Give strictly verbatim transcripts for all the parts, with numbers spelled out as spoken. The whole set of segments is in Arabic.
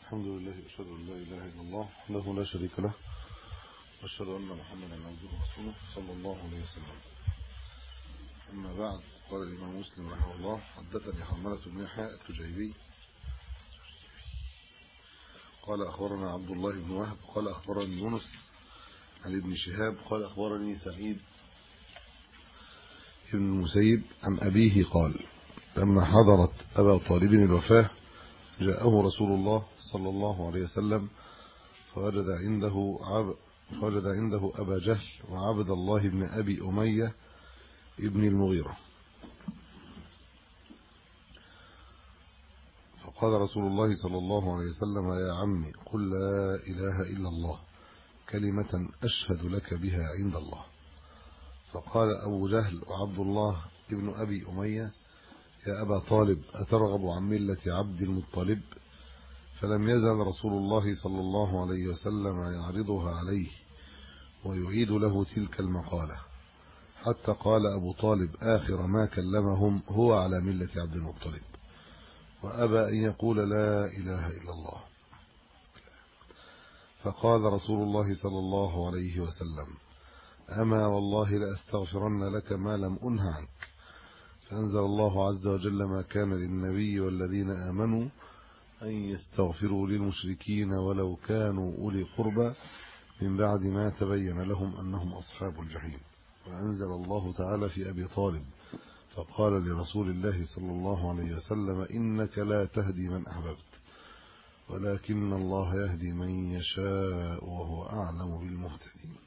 الحمد لله، أشهد أن لا إله إلا الله وحده لا شريك له، وأشهد أن محمدا عبده ورسوله صلى الله عليه وسلم. أما بعد، قال الإمام مسلم رحمه الله: حدثني حرملة بن يحيى التجيبي قال أخبرنا عبد الله بن وهب قال أخبرني يونس عن ابن شهاب قال أخبرني سعيد بن المسيب عن أبيه قال: لما حضرت أبا طالب الوفاة جاءه رسول الله صلى الله عليه وسلم فوجد عنده عب فوجد عنده أبا جهل وعبد الله بن أبي أمية ابن المغيرة، فقال رسول الله صلى الله عليه وسلم: يا عمي، قل لا إله إلا الله كلمة أشهد لك بها عند الله. فقال أبو جهل وعبد الله ابن أبي أمية: يا أبا طالب، أترغب عن ملة عبد المطلب؟ فلم يزل رسول الله صلى الله عليه وسلم يعرضها عليه ويعيد له تلك المقالة، حتى قال أبو طالب آخر ما كلمهم: هو على ملة عبد المطلب، وأبى أن يقول لا إله إلا الله. فقال رسول الله صلى الله عليه وسلم: أما والله لأستغفرن لك ما لم أنه عنك. فأنزل الله عز وجل: ما كان للنبي والذين آمنوا أن يستغفروا للمشركين ولو كانوا أولي قربى من بعد ما تبين لهم أنهم أصحاب الجحيم. وأنزل الله تعالى في أبي طالب فقال لرسول الله صلى الله عليه وسلم: إنك لا تهدي من أحببت ولكن الله يهدي من يشاء وهو أعلم بالمهتدين.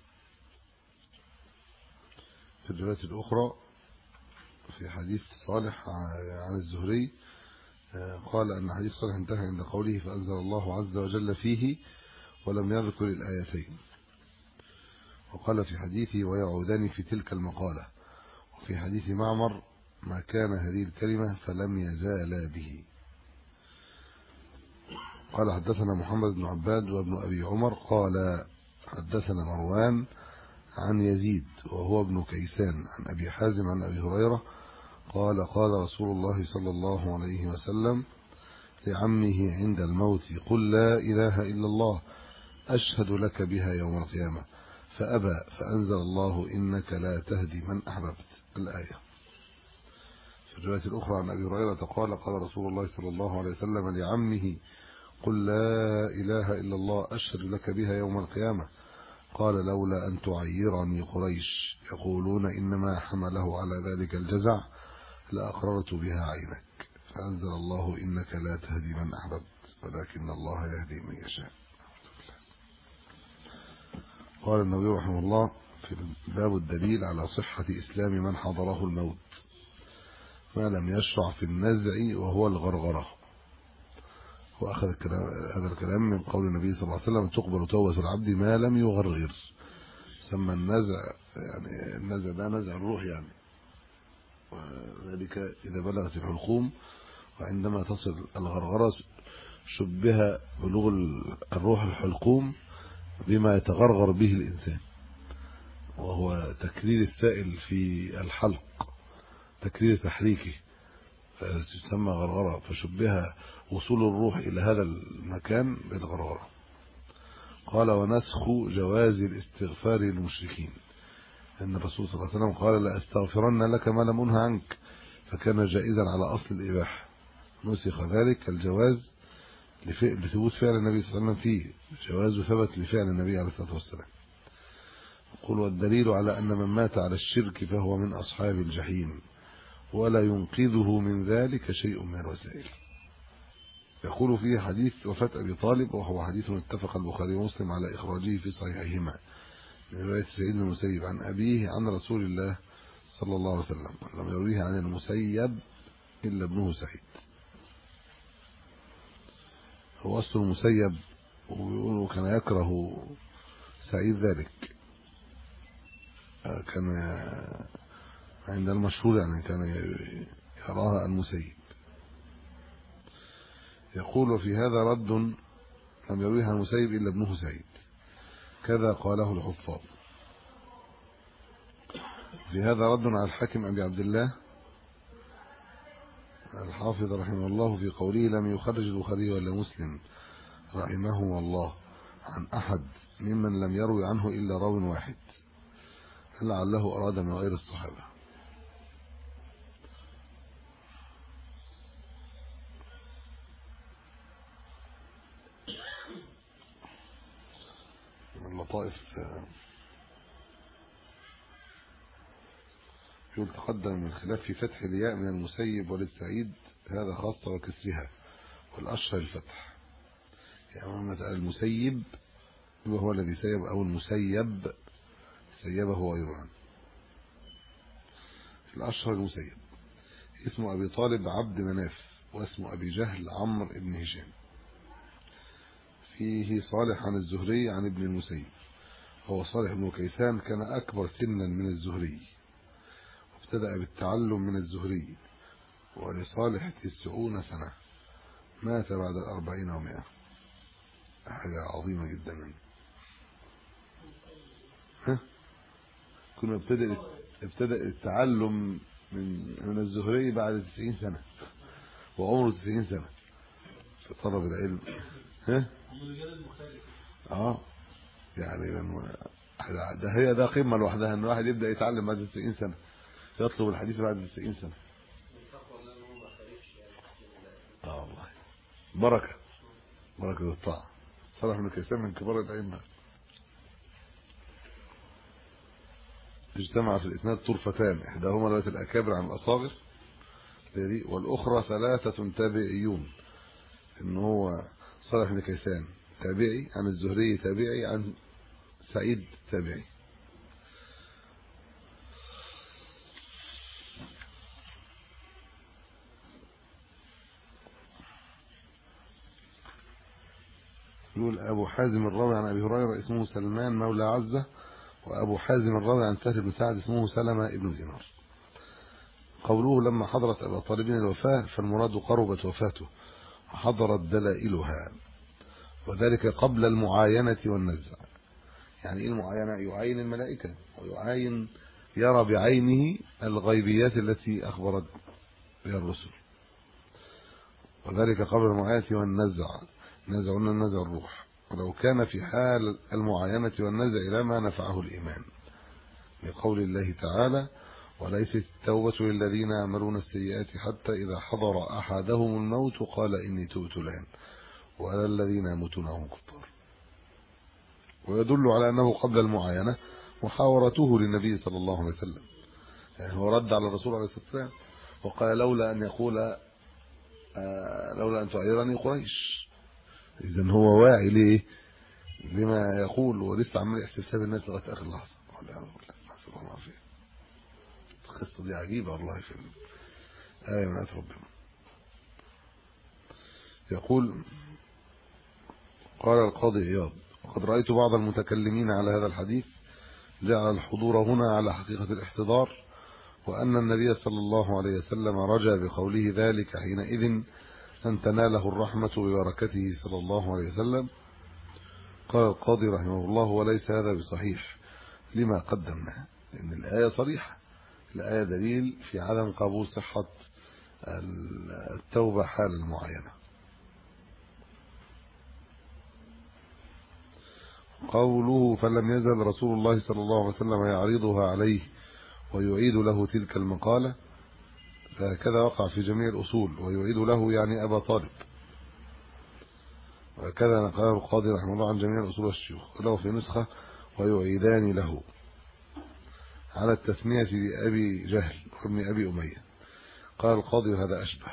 في الرواية الأخرى في حديث صالح عن الزهري قال أن حديث صالح انتهى عند قوله: فأنزل الله عز وجل فيه، ولم يذكر الآيتين. وقال في حديثه: ويعودان في تلك المقالة. وفي حديث معمر: ما كان هذه الكلمة فلم يزالا به. قال: حدثنا محمد بن عباد وابن أبي عمر قال: حدثنا مروان عن يزيد وهو ابن كيسان عن أبي حازم عن أبي هريرة قال: قال رسول الله صلى الله عليه وسلم لعمه عند الموت: قل لا إله إلا الله أشهد لك بها يوم القيامة، فأبى، فأنزل الله: إنك لا تهدي من أحببت، الآية. في الرواية الأخرى عن أبي هريرة قال: قال رسول الله صلى الله عليه وسلم لعمه: قل لا إله إلا الله أشهد لك بها يوم القيامة. قال: لولا أن تعيرني قريش يقولون إنما حمله على ذلك الجزع لأقررت بها عينك. فأنزل الله: إنك لا تهدي من أحببت ولكن الله يهدي من يشاء. قال النووي رحمه الله في باب الدليل على صحة إسلام من حضره الموت ما لم يشرع في النزع وهو الغرغرة. وأخذ هذا الكلام من قول النبي صلى الله عليه وسلم: تقبل توبة العبد ما لم يغرغر. سمى النزع يعني النزع ده نزع الروح، يعني وذلك إذا بلغت الحلقوم. وعندما تصل الغرغرة شبه بلوغ الروح الحلقوم بما يتغرغر به الإنسان، وهو تكرير السائل في الحلق، تكرير تحريكه، فتسمى غرغرة. فشبه وصول الروح إلى هذا المكان بالغرغرة. قال: ونسخ جواز الاستغفار للمشركين، أن الرسول صلى الله عليه وسلم قال: لا أستغفرن لك ما لم أنه عنك، فكان جائزا على أصل الإباحة. نسخ ذلك الجواز لثبوت فعل النبي صلى الله عليه وسلم فيه، جواز ثبت لفعل النبي عليه الصلاة والسلام. يقول: والدليل على أن من مات على الشرك فهو من أصحاب الجحيم ولا ينقذه من ذلك شيء من الوسائل. يقول فيه حديث وفاة أبي طالب، وهو حديث اتفق البخاري ومسلم على إخراجه في صحيحهما، من رواية سعيد بن المسيب عن أبيه عن رسول الله صلى الله عليه وسلم، لم يرويه عن المسيب إلا ابنه سعيد. هو أصل المسيب، ويقولوا كان يكره سعيد ذلك، كان عند المشهور يعني كان يراها المسيب. يقول: وفي هذا رد، لم يرويه عن المسيب إلا ابنه سعيد، كذا قاله الحفاظ. في هذا رد على الحاكم أبي عبد الله الحافظ رحمه الله في قوله: لم يخرج البخاري ولا مسلم رحمه الله عن أحد ممن لم يروي عنه إلا راو واحد، لعله أراد من غير الصحابة. اللطائف يقول تقدم من الخلاف في فتح الياء من المسيب وللسعيد، هذا خاصة وكسرها، والأشهر الفتح. يعني مثلا المسيب هو الذي سيب، أو المسيب سيبه غيره. الأشهر المسيب. اسم أبي طالب عبد مناف، واسم أبي جهل عمرو بن هشام. فيه صالح عن الزهري عن ابن المسيب. هو صالح بن كيسان كان أكبر سنا من الزهري، وابتدأ بالتعلم من الزهري، ولصالح تسعون سنة، مات بعد الأربعين ومائة. حاجة عظيمة جدا يعني. ها كنا ابتدأ ابتدأ التعلم من من الزهري بعد تسعين سنة، وعمره تسعين سنة في طلب العلم. ها اه يعني لما ده هي ده قمة لوحدها، ان واحد يبدأ يتعلم بعد تسعين سنة، يطلب الحديث بعد تسعين سنة. اه والله بركة بركة الطاعة. صالح بن كيسان من كبار الأئمة. اجتمع في الإسناد طرفتان، إحداهما رواية الأكابر عن الأصاغر والأخرى ثلاثة تابعيون، إن هو صالح بن كيسان تابعي عن الزهري تابعي عن سعيد تابعي. يقول أبو حازم الراوي عن أبي هريرة اسمه سلمان مولى عزة، وأبو حازم الراوي عن سهل بن سعد اسمه سلمة ابن دينار. قوله لما حضرت أبا طالب الوفاة، فالمراد قربت وفاته وحضرت دلائلها، وذلك قبل المعاينة والنزع. يعني ايه المعاينة؟ يعاين الملائكة ويعاين يرى بعينه الغيبيات التي أخبرت بها الرسل، وذلك قبل المعاينة والنزع. نزع النزع الروح، ولو كان في حال المعاينة والنزع لما نفعه الإيمان، لقول الله تعالى وليست التوبة للذين يعملون السيئات حتى إذا حضر أحدهم الموت قال إني تبت الآن، ولا الذين يموتون وهم كفار. ويدل على أنه قبل المعاينة محاورته للنبي صلى الله عليه وسلم، يعني هو رد على الرسول عليه الصلاة والسلام وقال لولا أن يقول آه لولا أن تعيرني قريش. إذن هو واعي ليه لما يقول، ولسه عمال يحسب الناس لغاية آخر لحظة. القصة دي عجيبة والله، في آية من آيات ربنا. يقول قال القاضي عياض وقد رأيت بعض المتكلمين على هذا الحديث جعل الحضور هنا على حقيقة الاحتضار، وأن النبي صلى الله عليه وسلم رجى بقوله ذلك حينئذ أن تناله الرحمة ببركته صلى الله عليه وسلم. قال القاضي رحمه الله وليس هذا بصحيح لما قدمناه، لأن الآية صريحة، الآية دليل في عدم قبول صحة التوبة حال المعاينة. قوله فلم يزل رسول الله صلى الله عليه وسلم يعرضها عليه ويعيد له تلك المقالة، فهكذا وقع في جميع الأصول، ويعيد له يعني أبا طالب، وكذا نقله القاضي رحمه الله عن جميع الأصول والشيوخ، وله في نسخة ويعيدان له على التثنية لأبي جهل وابن أبي أمية. قال القاضي هذا أشبه.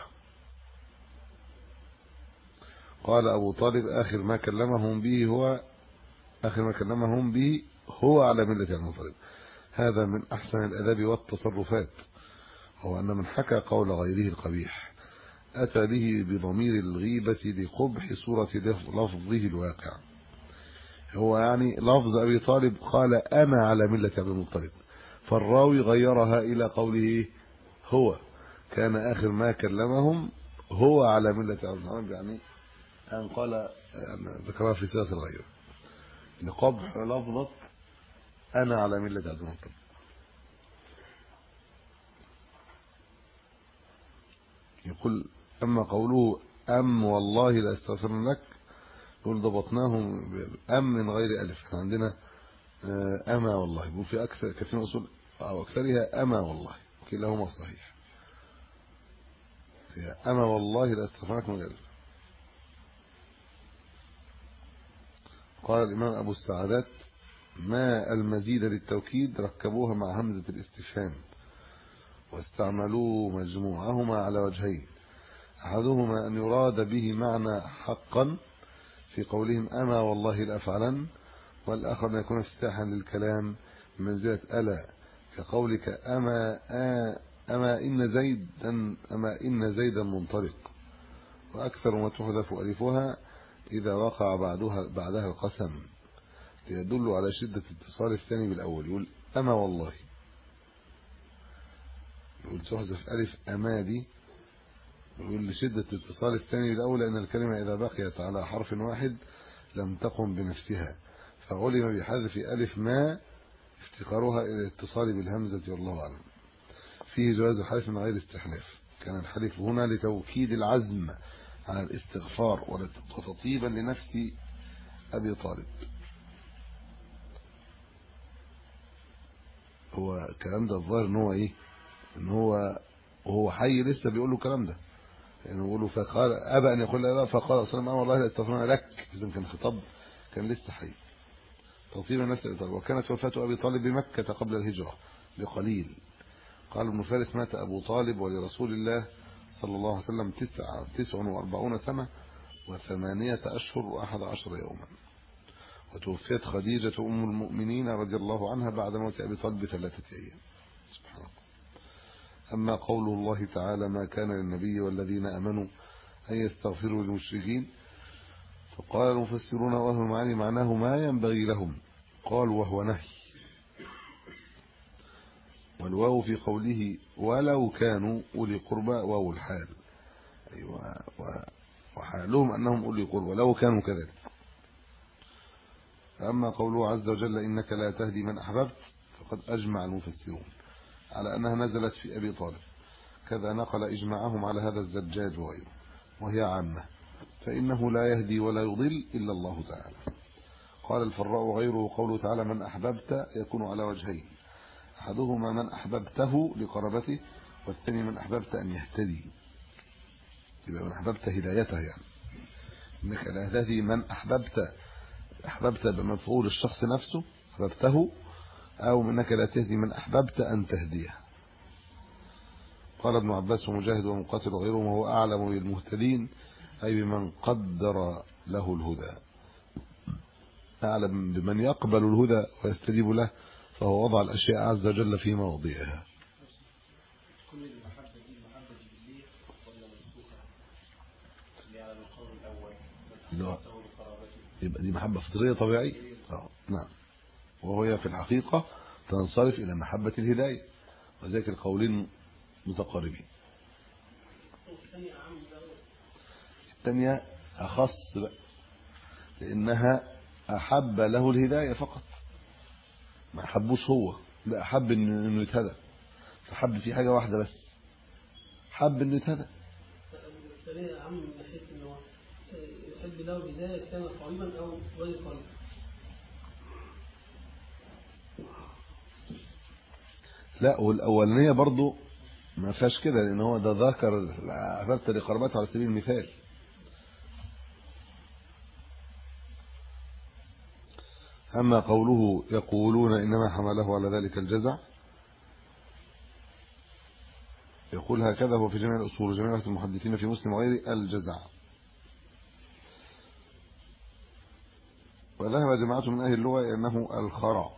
قال أبو طالب آخر ما كلمهم به هو آخر ما كلمهم به هو على ملة المطلب. هذا من أحسن الأداب والتصرفات، هو أن من حكى قول غيره القبيح أتى به بضمير الغيبة لقبح صورة لفظه الواقع. هو يعني لفظ أبي طالب قال أنا على ملة أبي المطلب، فالراوي غيرها إلى قوله هو كان آخر ما كلمهم هو على ملة أبي المطلب، يعني أن قال يعني ذكرها في صيغة الغيبة لقبح لفظة أنا على ملة أبي المطلب. يقول أما قوله أم والله لا استغفر لك، يقول ضبطناهم أم من غير ألف. احنا عندنا أما والله، يقول في أكثر كثير من أصول أو أكثرها أما والله، كلاهما صحيح. هي أما والله لا استغفرك من غير ألف. قال الإمام أبو السعادات: ما المزيد للتوكيد ركبوها مع همزة الاستفهام واستعملوا مجموعهما على وجهين، أحدهما أن يراد به معنى حقا في قولهم أما والله لأفعلن، والآخر أن يكون افتتاحا للكلام بمنزلة ألا، كقولك أما آ أما إن زيدا أما إن زيدا منطلق. وأكثر ما تحذف ألفها إذا وقع بعدها بعدها القسم، ليدل على شدة اتصال الثاني بالأول. يقول أما والله، يقول تحذف ألف أما دي، يقول لشدة اتصال الثاني بالأول، لأن الكلمة إذا بقيت على حرف واحد لم تقم بنفسها، فعلم بحذف ألف ما افتقارها إلى الاتصال بالهمزة، والله أعلم. فيه جواز الحلف من غير استحلاف، كان الحلف هنا لتوكيد العزم على الاستغفار وتطيبا لنفس أبي طالب. هو الكلام ده الظاهر ان هو ايه، ان هو وهو حي لسه بيقول له الكلام ده، يعني بيقول له فقال ابى ان يقول لا، فقال صلى الله عليه وسلم والله لا استغفرنا لك، اذا كان خطاب كان لسه حي تصيب الناس ابي طالب. وكانت وفاه ابي طالب بمكه قبل الهجره بقليل. قال ابن فارس: مات ابو طالب ولرسول الله صلى الله عليه وسلم تسعة تسع وأربعون سنه وثمانية اشهر واحد عشر يوما. وتوفيت خديجة أم المؤمنين رضي الله عنها بعد موت أبي طالب بثلاثة أيام. سبحان الله. أما قوله الله تعالى: ما كان للنبي والذين آمنوا أن يستغفروا للمشركين، فقال المفسرون وأهل المعاني معناه ما ينبغي لهم، قال وهو نهي. والواو في قوله ولو كانوا أولي قربى واو الحال، أيوة، وحالهم أنهم أولي قربى لو كانوا كذلك. أما قوله عز وجل: إنك لا تهدي من أحببت، فقد أجمع المفسرون على أنها نزلت في أبي طالب، كذا نقل إجماعهم على هذا الزجاج وغيره، وهي عامة، فإنه لا يهدي ولا يضل إلا الله تعالى. قال الفراء وغيره: قوله تعالى من أحببت يكون على وجهين، أحدهما من أحببته لقربته، والثاني من أحببت أن يهتدي، يبقى من أحببت هدايته، يعني إنك لا تهدي من أحببت، أحببت بمفعول الشخص نفسه أحببته، أو إنك لا تهدي من أحببت أن تهديه. قال ابن عباس ومجاهد ومقاتل وغيرهم: وهو أعلم بالمهتدين أي بمن قدر له الهدى، أعلم بمن يقبل الهدى ويستجيب له، فهو وضع الأشياء عز وجل في مواضعها. كل المحبة دي محبة جبلية ولا منسوخة؟ اللي على القول الأول لا، يبقى دي محبة فطرية طبيعية. اه نعم. وهي في الحقيقة تنصرف إلى محبة الهداية، وذلك القولين متقاربين. الثانية أخص بقى، لأنها أحب له الهداية فقط، ما أحبوش هو، لا أحب إنه يتهدى، فحب في حاجة واحدة بس، حب إنه يتهدى. الثانية عم من ناحية إنه يحب له الهداية كان قريبا أو غير قريب. لا، والأولانية برضو ما فيهاش كده، لأن هو ده ذكر أحببت لقربته على سبيل المثال. أما قوله يقولون إنما حمله على ذلك الجزع، يقول هكذا هو في جميع الأصول وجميع المحدثين في مسلم وغيره الجزع. وذهب جماعة من أهل اللغة أنه الخرع.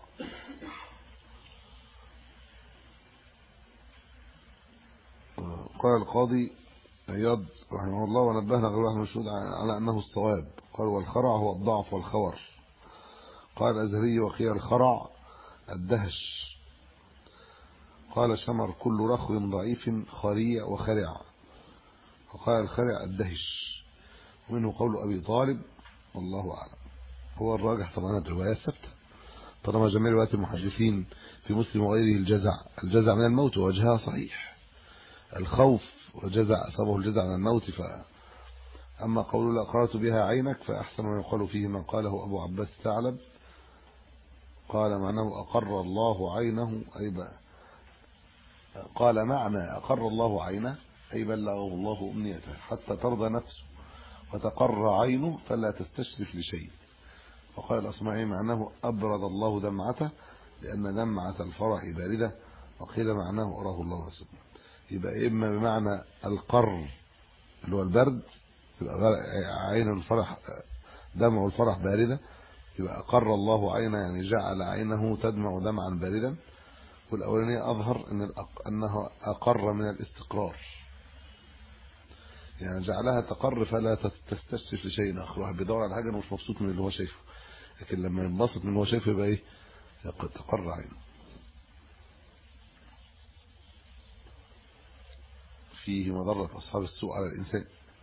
قال القاضي عياض رحمه الله ونبهنا غير واحد من الشهود على أنه الصواب، قال والخرع هو الضعف والخور. قال الأزهري وقيل الخرع الدهش. قال شمر كل رخو ضعيف خريع وخرع، وقال الخرع الدهش، ومنه قول أبي طالب والله أعلم. هو الراجح طبعا الرواية ثابتة، طالما جميع روايات المحدثين في مسلم وغيره الجزع، الجزع من الموت ووجهها صحيح، الخوف وجزع أصابه الجزع من الموت، ف أما قول لا قرأت بها عينك فأحسن ما يقال فيه من قاله أبو عباس ثعلب قال معناه أقر الله عينه أي بقى قال معنى أقر الله عينه أي بلغه الله أمنيته حتى ترضى نفسه وتقر عينه فلا تستشرف لشيء. وقال الأصمعي معناه أبرد الله دمعته لأن دمعة الفرح باردة. وقيل معناه أراه الله وسبحانه. يبقى إما بمعنى القر اللي هو البرد تبقى عين الفرح دمع الفرح باردة يبقى أقر الله عينه يعني جعل عينه تدمع دمعا باردا. والأولانية أظهر إن أنه أقر من الاستقرار يعني جعلها تقر فلا تستشرف لشيء آخر. واحد بيدور على حاجة مش مبسوط من اللي هو شايفه لكن لما ينبسط من اللي هو شايفه يبقى إيه تقر عينه. فيه مضرة أصحاب السوء على الإنسان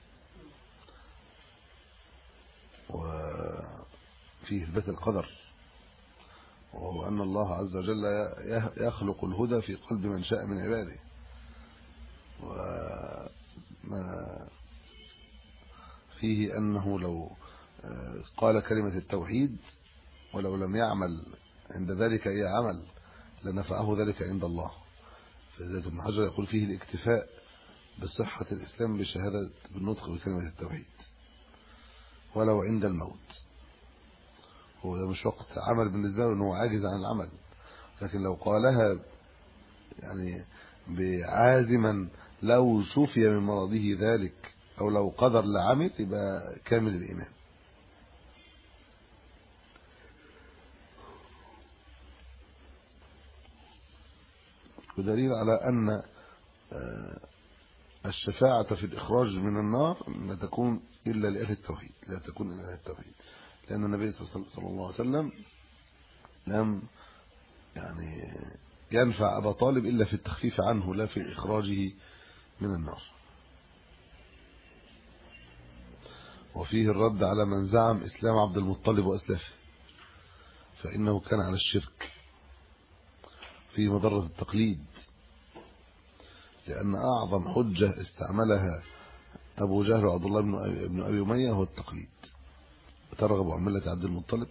وفيه إثبات القدر وهو أن الله عز وجل يخلق الهدى في قلب من شاء من عباده. وما فيه أنه لو قال كلمة التوحيد ولو لم يعمل عند ذلك أي عمل لنفعه ذلك عند الله. فذلك ابن حجر يقول فيه الاكتفاء بصحة الإسلام بشهادة بالنطق بكلمة التوحيد ولو عند الموت. هو ده مش وقت عمل بالنسبة له أنه عاجز عن العمل لكن لو قالها يعني بعازما لو شفي من مرضه ذلك أو لو قدر لعمل يبقى كامل الإيمان. ودليل على أن الشفاعة في الإخراج من النار لا تكون إلا لأهل التوحيد لا تكون إلا لأهل التوحيد لأن النبي صلى الله عليه وسلم لم يعني ينفع أبا طالب إلا في التخفيف عنه لا في إخراجه من النار. وفيه الرد على من زعم إسلام عبد المطلب وأسلافه فإنه كان على الشرك. فيه مضرة التقليد لأن أعظم حجة استعملها أبو جهل وعبد الله بن أبي أمية هو التقليد. ترغب عن ملة عبد المطلب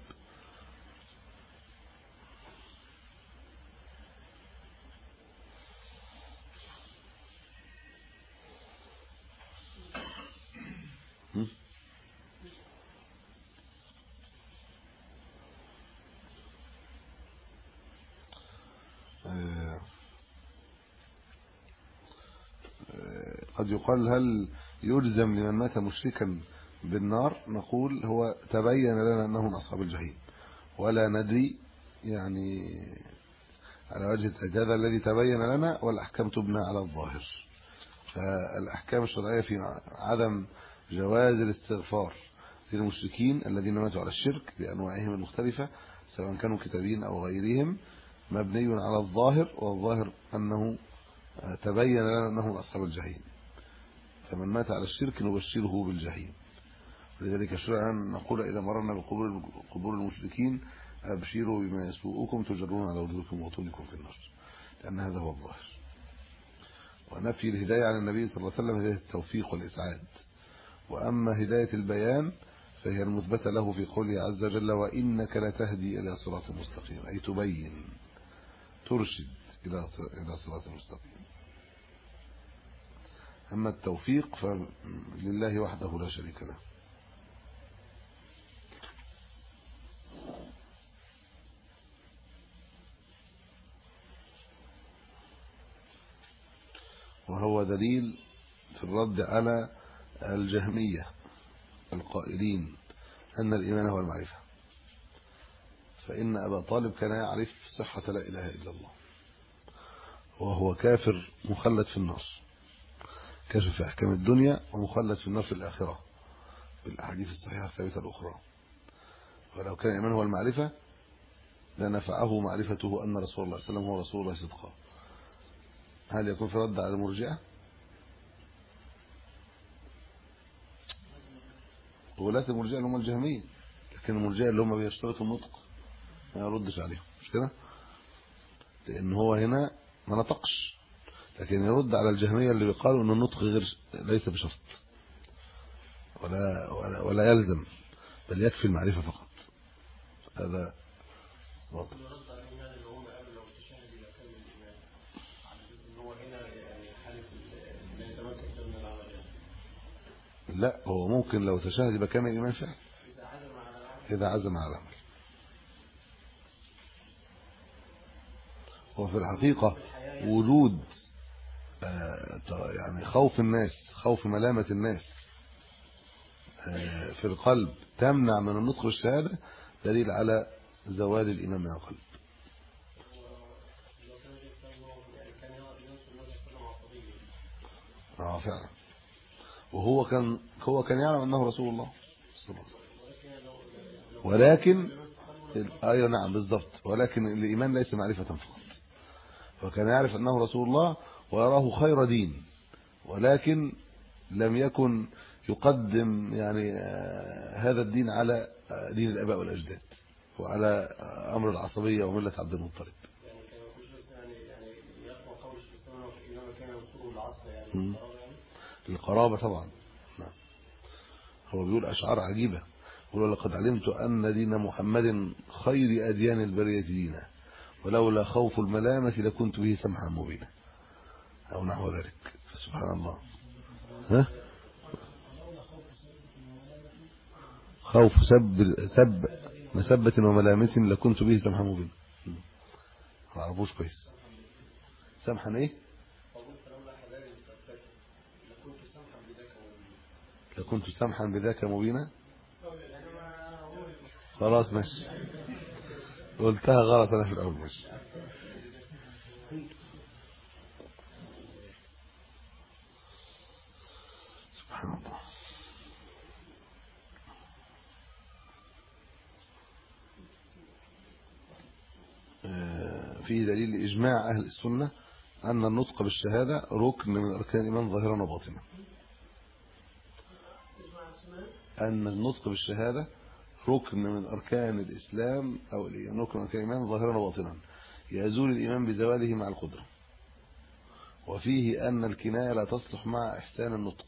قد يقال هل يلزم لمن مات مشركا بالنار؟ نقول هو تبين لنا أنه من أصحاب الجحيم ولا ندري يعني على وجه الإجازة الذي تبين لنا والأحكام تبنى على الظاهر. فالأحكام الشرعية في عدم جواز الاستغفار للمشركين الذين ماتوا على الشرك بأنواعهم المختلفة سواء كانوا كتابين أو غيرهم مبني على الظاهر والظاهر أنه تبين لنا أنه من أصحاب الجحيم. فمن مات على الشرك نبشره بالجحيم. لذلك شرعا نقول إذا مررنا بقبور المشركين أبشروا بما يسوءكم تجرون على وجوهكم وطولكم في النار لأن هذا هو الظاهر. ونفي الهداية عن النبي صلى الله عليه وسلم هداية التوفيق والإسعاد. وأما هداية البيان فهي المثبتة له في قوله عز وجل وإنك لتهدي إلى صراط مستقيم أي تبين ترشد إلى إلى صراط مستقيم. أما التوفيق فلله وحده لا شريك له. وهو دليل في الرد على الجهمية القائلين أن الإيمان هو المعرفة. فإن أبا طالب كان يعرف صحة لا إله إلا الله وهو كافر مخلد في النار كافر في أحكام الدنيا ومخلد في النار في الآخرة بالأحاديث الصحيحة الثابتة الأخرى. ولو كان الإيمان هو المعرفة لنفعه معرفته أن رسول الله صلى الله عليه وسلم هو رسول الله صدقا. هل يكون في رد على المرجئة؟ ولاة المرجئة اللي هم الجهمية لكن المرجئة اللي هم بيشترطوا النطق ما يردش عليهم مش كده لأن هو هنا ما نطقش لكن يرد على الجهمية اللي بيقالوا أن النطق غير ليس بشرط ولا ولا, ولا يلزم، بل يكفي المعرفة فقط. هذا واضح. يرد عليهم يعني اللي هم قالوا لو تشاهد الى كامل الايمان على اساس ان هو هنا يعني حالف لا يتمكن من العمل يعني. لا، هو ممكن لو تشاهد يبقى كامل الايمان فعلا اذا عزم على العمل. اذا عزم على العمل. هو في الحقيقة وجود يعني خوف الناس، خوف ملامة الناس في القلب تمنع من النطق بالشهادة، دليل على زوال الإيمان من القلب. اه فعلا. وهو كان هو كان يعلم انه رسول الله صلى الله عليه وسلم، ولكن ايوه نعم بالضبط، ولكن الايمان ليس معرفة فقط. وكان يعرف انه رسول الله ويراه خير دين، ولكن لم يكن يقدم يعني هذا الدين على دين الاباء والاجداد وعلى امر العصبيه ومله عبد المطلب. يعني كان يقول يعني يعني يقوى قول الاسلام انما كان ينصره العصر يعني القرابه طبعا. نعم. هو بيقول اشعار عجيبه، يقول لقد علمت ان دين محمد خير اديان البريه دينا، ولولا خوف الملامه لكنت به سمحا مبينا، او نحو ذلك. فسبحان الله. ها خوف سب سب مسبة وملامة لكنت به سمحا مبينا. ما اعرفوش كويس. سمحا ايه؟ لكنت سمحا بذاك مبينا. خلاص ماشي، قلتها غلط انا في الاول. ماشي. سبحان الله. في دليل إجماع أهل السنة أن النطق بالشهادة ركن من أركان الإيمان ظاهرا وباطنا. أن النطق بالشهادة ركن من أركان الإسلام أو ركن من أركان الإيمان ظاهرا وباطنا، يزول الإيمان بزواله مع القدرة. وفيه أن الكناية لا تصلح مع إحسان النطق،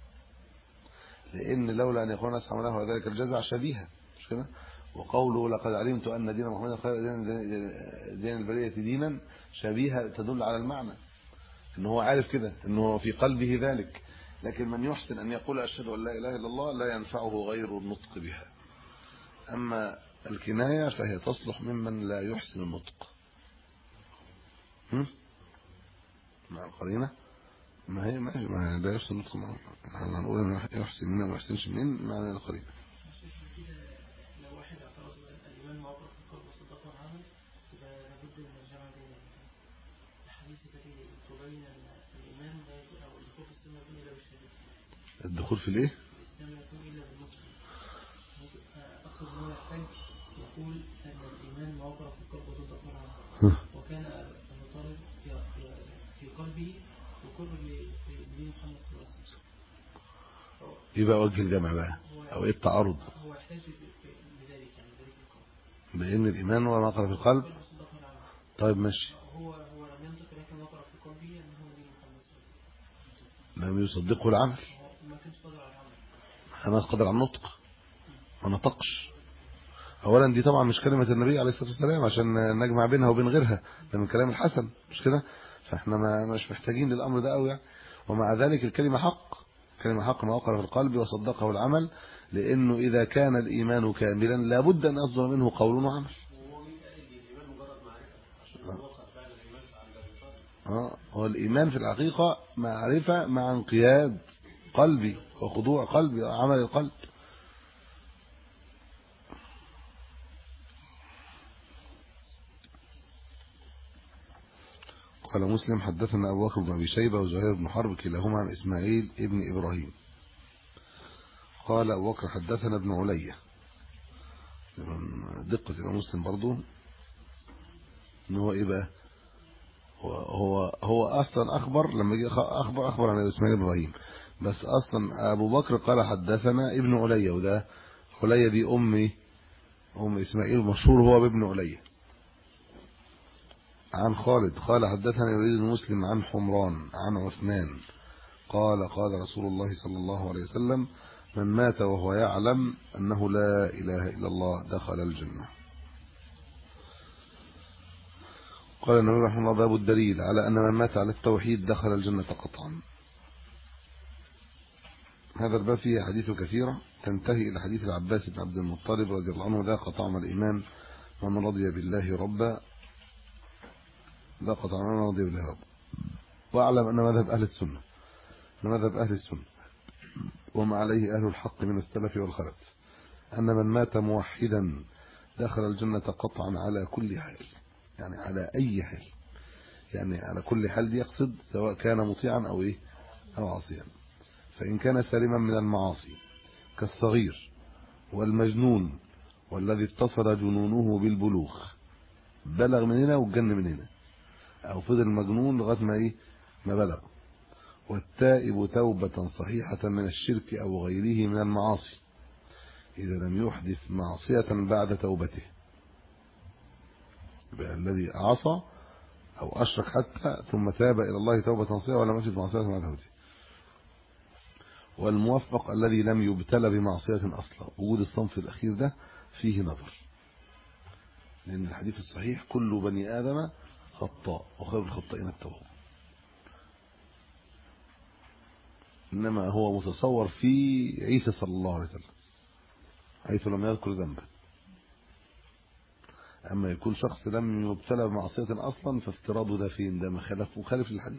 لأن لولا أن يكون الناس حمله وذلك الجزع شبيها، مش كده؟ وقوله لقد علمت أن دين محمد خير دين البرية دينا شبيهة تدل على المعنى، إن هو عارف كده، إنه في قلبه ذلك. لكن من يحسن أن يقول أشهد أن لا إله إلا الله لا ينفعه غير النطق بها. أما الكناية فهي تصلح ممن لا يحسن النطق. هم؟ مع القرينة ما هي ما هي ما لا يحسن النطق، ما هنقول إنه يحسن منه وما يحسنش منه معنى القرينة. الدخول في الايه؟ يقول ان الايمان موقع في القلب وضد القرآن، وكان ابو طالب في قلبه يقر بدين محمد صلى الله عليه وسلم. يبقى وجه الجمع بقى او ايه التعارض؟ هو يحتاج بذلك يعني ذلك القول بان الايمان هو موقع في القلب. طيب ماشي. هو هو لم ينطق لكن موقع في قلبه ان هو دين محمد صلى الله عليه وسلم. لم يصدقه العمل. ما كانش قادر على العمل. انا قادر على النطق ما نطقش. اولا دي طبعا مش كلمه النبي عليه الصلاه والسلام عشان نجمع بينها وبين غيرها، ده من كلام الحسن مش كده؟ فاحنا ما مش محتاجين للامر ده قوي يعني. ومع ذلك الكلمه حق، كلمه حق ما وقر في القلب وصدقه العمل، لانه اذا كان الايمان كاملا لابد ان يصدر منه قول وعمل. اه هو الايمان في الحقيقه معرفه مع انقياد قلبي وخضوع قلبي وعمل القلب. قال مسلم حدثنا أبو بكر بن أبي شيبة وزهير بن حرب كلاهما عن إسماعيل ابن إبراهيم. قال أبو بكر حدثنا ابن علية. دقة إلى مسلم برضو إن هو إيه بقى؟ هو هو هو أصلا أخبر لما جه أخبر أخبر عن إسماعيل إبراهيم، بس أصلا أبو بكر قال حدثنا ابن علية، وده علية دي أمي أم إسماعيل مشهور هو بابن علية. عن خالد قال حدثنا يزيد بن مسلم عن حمران عن عثمان قال قال رسول الله صلى الله عليه وسلم من مات وهو يعلم أنه لا إله إلا الله دخل الجنة. قال النبي رحمه الله: باب الدليل على أن من مات على التوحيد دخل الجنة قطعا. هذا الباب فيه حديث كثيرة تنتهي إلى حديث العباس بن عبد المطلب رضي الله عنه: ذاق طعم الإيمان من رضي بالله ربا، ذاق طعم من رضي بالله ربا. واعلم أن مذهب أهل السنة مذهب أهل السنة وما عليه أهل الحق من السلف والخلف أن من مات موحدا دخل الجنة قطعا على كل حال، يعني على أي حال، يعني على كل حال دي يقصد سواء كان مطيعا أو إيه أو عاصيا. فإن كان سالما من المعاصي كالصغير والمجنون والذي اتصل جنونه بالبلوغ، بلغ من هنا واتجن من هنا، أو فضل مجنون لغاية ما إيه ما بلغ، والتائب توبة صحيحة من الشرك أو غيره من المعاصي إذا لم يحدث معصية بعد توبته، الذي عصى أو أشرك حتى ثم تاب إلى الله توبة نصوحة ولم يحدث معصية بعد توبته. والموفق الذي لم يبتلى بمعصية أصلا. وجود الصنف الأخير ده فيه نظر، لأن الحديث الصحيح: كل بني آدم خطاء وخير الخطائين التواب. إنما هو متصور في عيسى صلى الله عليه وسلم حيث لم يذكر ذنبا. أما يكون شخص لم يبتلى بمعصية أصلا فافتراضه ده فين؟ ده مخالف مخالف للحديث.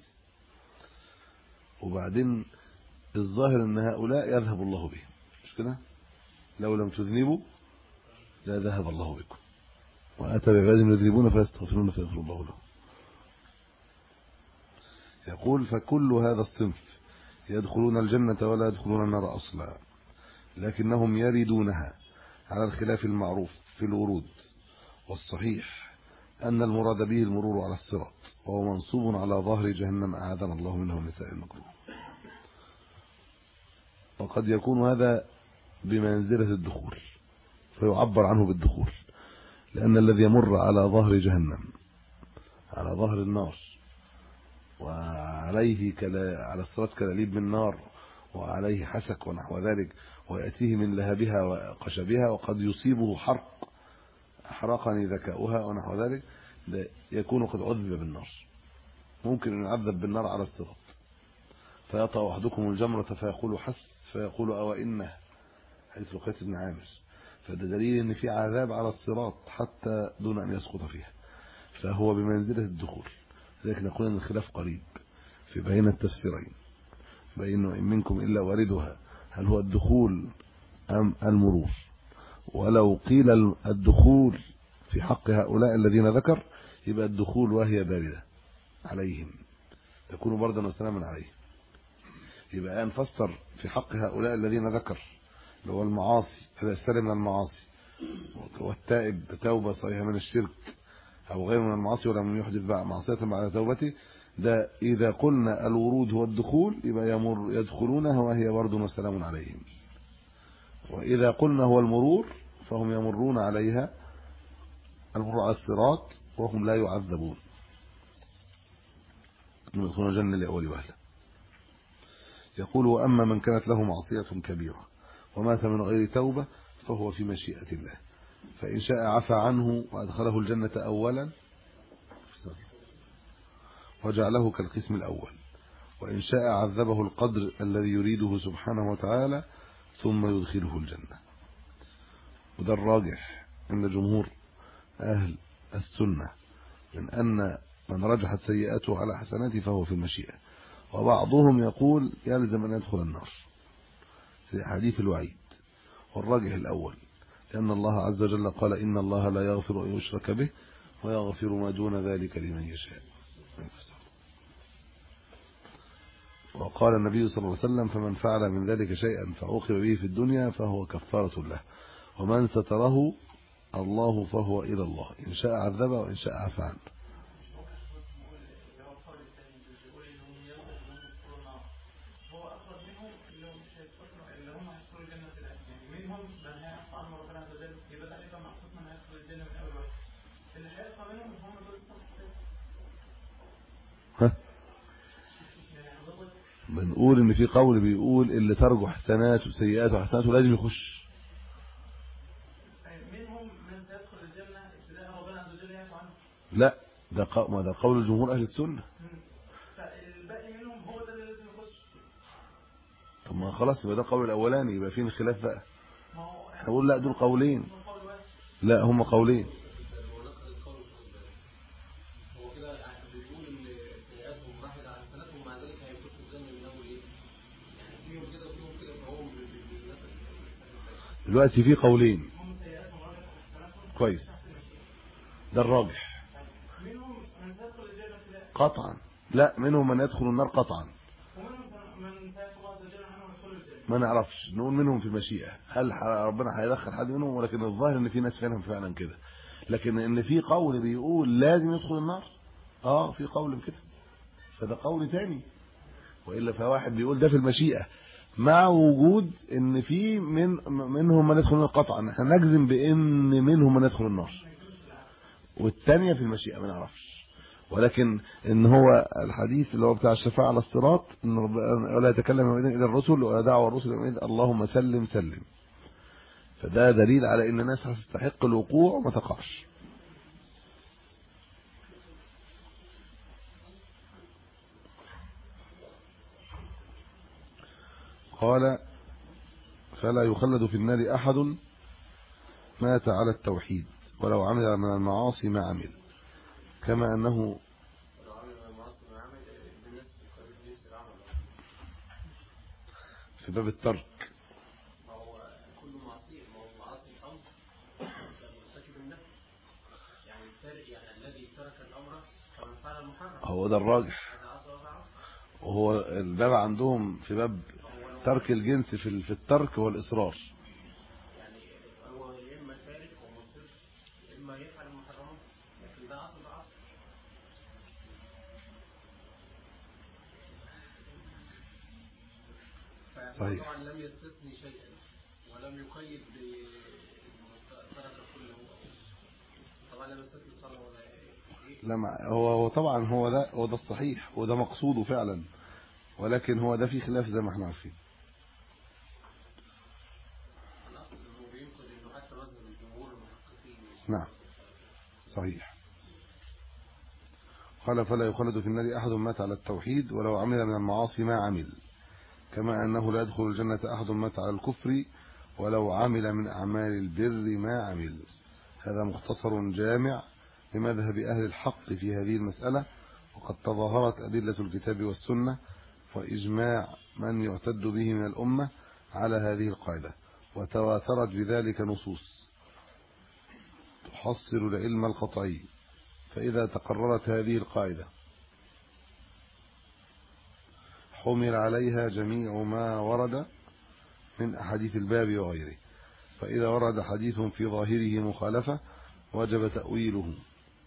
وبعدين الظاهر أن هؤلاء يذهب الله بهم، مش كده؟ لو لم تذنبوا لا ذهب الله بكم، وأتى بعباد يذنبون فيستغفرون فيغفر الله لهم. يقول: فكل هذا الصنف يدخلون الجنة ولا يدخلون النار أصلا، لكنهم يردونها على الخلاف المعروف في الورود. والصحيح أن المراد به المرور على الصراط، وهو منصوب على ظهر جهنم أعاذنا الله منه النساء المكروه. وقد يكون هذا بمنزلة الدخول فيعبر عنه بالدخول، لأن الذي يمر على ظهر جهنم على ظهر النار وعليه كلا على الصراط كلاليب من نار وعليه حسك ونحو ذلك، ويأتيه من لهبها وقشبها، وقد يصيبه حرق أحرقني ذكاؤها ونحو ذلك، يكون قد عذب بالنار. ممكن أن يعذب بالنار على الصراط فيطأ أحدكم الجمرة فيقول حس فيقول أو إنه، حيث لقيت بن عامر. فده دليل أن في عذاب على الصراط حتى دون أن يسقط فيها، فهو بمنزلة الدخول. لكن نقول أن الخلاف قريب في بين التفسيرين، بين إن منكم إلا واردها، هل هو الدخول أم المرور؟ ولو قيل الدخول في حق هؤلاء الذين ذكر يبقى الدخول وهي باردة عليهم تكون بردا وسلاما عليهم. يبقى نفسر في حق هؤلاء الذين ذكر اللي هو المعاصي، السالم من المعاصي والتائب بتوبة صحيحة من الشرك أو غير من المعاصي ولم يحدث بعد معصية بعد توبته، ده إذا قلنا الورود هو الدخول يبقى يمر يدخلونها وهي برد وسلام عليهم. وإذا قلنا هو المرور فهم يمرون عليها المرور على الصراط وهم لا يعذبون، يدخلون الجنة لأول وهلة. يقول: وأما من كانت له معصية كبيرة ومات من غير توبة فهو في مشيئة الله، فإن شاء عفى عنه وأدخله الجنة أولا وجعله كالقسم الأول، وإن شاء عذبه القدر الذي يريده سبحانه وتعالى ثم يدخله الجنة. وده الراجح عند جمهور أهل السنة من أن من رجحت سيئاته على حسناته فهو في المشيئة. وبعضهم يقول يلزم أن يدخل النار في حديث الوعيد، والراجح الأول، لأن الله عز وجل قال: إن الله لا يغفر أن يشرك به ويغفر ما دون ذلك لمن يشاء. وقال النبي صلى الله عليه وسلم: فمن فعل من ذلك شيئا فعوقب به في الدنيا فهو كفارة له، ومن ستره الله فهو إلى الله، إن شاء عذبه وإن شاء عفى عنه. بنقول بيقول ان في قول بيقول اللي ترجو حسنات وسيئات وحسنات لازم يخش. منهم من سيدخل الجنة ابتداء ربنا عز وجل يعفو عنه. لا ده ق... ما ده قول جمهور اهل السنه. فالباقي منهم هو ده اللي لازم يخش. طب ما خلاص يبقى ده القول الاولاني، يبقى فين الخلاف بقى؟ ما هو احنا بنقول لا دول قولين. هو قول واحد. لا هم قولين. هو كده يعني بيقول ان سيئاتهم واحد عن حسناتهم مع ذلك هيخشوا الجنه من اول ايه؟ يعني فيهم كده وفيهم كده فهو دلوقتي في قولين. هم سيئاتهم واحد عن حسناتهم. كويس. ده الراجح. منهم من سيدخل الجنة ابتداء. قطعا. لا منهم من يدخل النار قطعا. ومنهم من سيدخل الله عز وجل عنهم يدخل الجنة. ما نعرفش، نقول منهم في المشيئة، هل ربنا هيدخل حد منهم؟ ولكن الظاهر ان في ناس فعلا فعلا كده. لكن ان في قول بيقول لازم يدخل النار، اه في قول بكده، فده قول ثاني. والا فواحد بيقول ده في المشيئة مع وجود ان في من منهم من يدخل النار قطعا، احنا نجزم بان منهم من يدخل النار، والثانيه في المشيئة ما نعرفش. ولكن ان هو الحديث اللي هو بتاع الشفاعه على الصراط ان ولا يتكلم يومئذ الا الرسل ولا دعوى الرسل يومئذ اللهم سلم سلم، فده دليل على ان الناس هتستحق الوقوع وما تقعش. قال فلا يخلد في النار احد مات على التوحيد ولو عمل من المعاصي ما عمل، كما انه في باب الترك. ما هو كل معصيه، ما هو معاصي الامر مرتكب النفس، يعني السارق يعني الذي ترك الامر كمن فعل المحرم، هو ده الراجح. وهو الباب عندهم في باب ترك الجنس في في الترك والاصرار، يعني هو يا اما سارق ومصر يا اما يفعل المحرمات، لكن ده اصل اصل. صحيح. طبعا لم يستثني شيئا ولم يقيد ترك كله، طبعا لم يستثني الصلاه ولا ايه. لا هو هو طبعا هو ده هو ده الصحيح وده مقصوده فعلا، ولكن هو ده فيه خلاف زي ما احنا عارفين. الاصل انه بينقل انه حتى مذهب الجمهور المحققين. نعم صحيح. قال فلا يخلد في النار احد مات على التوحيد ولو عمل من المعاصي ما عمل، كما انه لا يدخل الجنه احد مات على الكفر ولو عمل من اعمال البر ما عمل. هذا مختصر جامع لمذهب اهل الحق في هذه المساله، وقد تظاهرت ادله الكتاب والسنه واجماع من يعتد به من الامه على هذه القاعده، وتواترت بذلك نصوص تحصل العلم القطعي. فاذا تقررت هذه القاعده حمل عليها جميع ما ورد من احاديث الباب وغيره، فاذا ورد حديث في ظاهره مخالفه وجب تاويله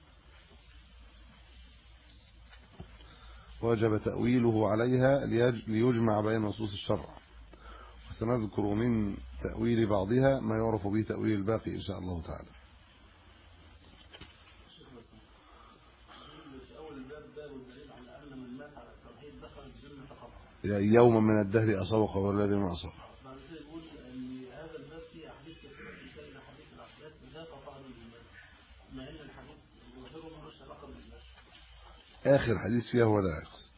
وجب تاويله عليها ليجمع بين نصوص الشرع، وسنذكر من تاويل بعضها ما يعرف به تاويل الباقي ان شاء الله تعالى. يوما من الدهر أصابك والذي ما أصابك. بعد كده يقول ان هذا الباب فيه احاديث كثيره في سائر حديث الاحداث لا تقطع الايمان، مع ان الحديث ظاهره ملوش علاقه بالايمان. اخر حديث فيها هو ده يقصد.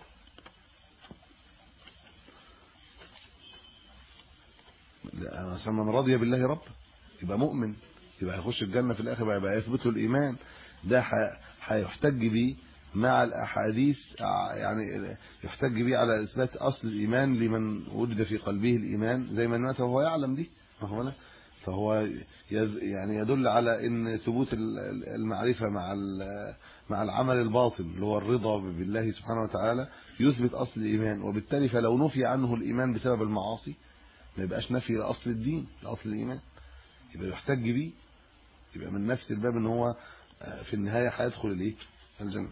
لا عشان من رضي بالله رب يبقى مؤمن، يبقى هيخش الجنه في الاخر، يبقى يثبت له الايمان. ده هيحتج بيه مع الاحاديث، يعني يحتج به على اثبات اصل الايمان لمن وجد في قلبه الايمان زي ما مات وهو يعلم دي، فهو يعني يدل على ان ثبوت المعرفه مع مع العمل الباطن اللي هو الرضا بالله سبحانه وتعالى يثبت اصل الايمان، وبالتالي فلو نفي عنه الايمان بسبب المعاصي ما يبقاش نفي لاصل الدين لاصل الايمان، يبقى يحتج به، يبقى من نفس الباب ان هو في النهايه هيدخل الايه الجنه.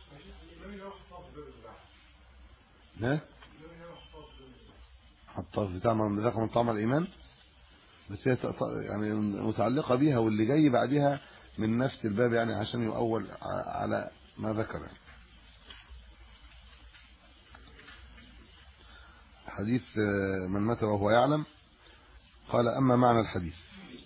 ها حطها في طعم من ذاك من طعم الايمان، بس هي يعني متعلقه بيها واللي جاي بعدها من نفس الباب، يعني عشان يؤول على ما ذكر. حديث من مات وهو يعلم. قال أما معنى الحديث